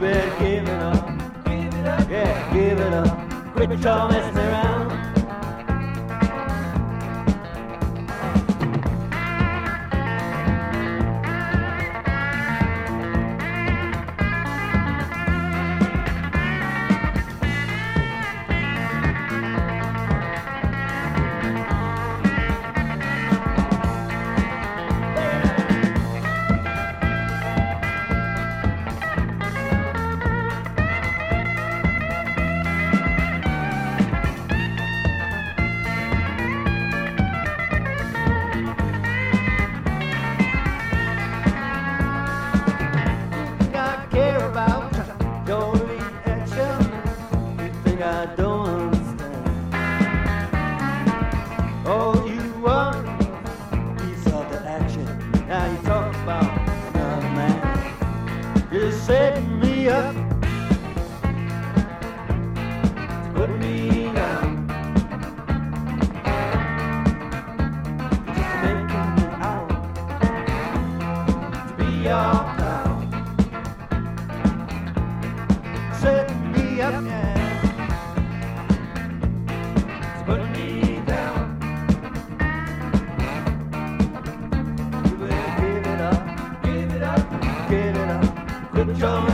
better give it up. Give it up. Yeah, give it up. Quit your messing around. I don't understand. Oh, you want piece of the action. Now you talk about another man. You're setting me up, putting me down, just making me out to be your pal. Setting me up, yeah. Put me down. You better give it up, give it up, give it up. Quit your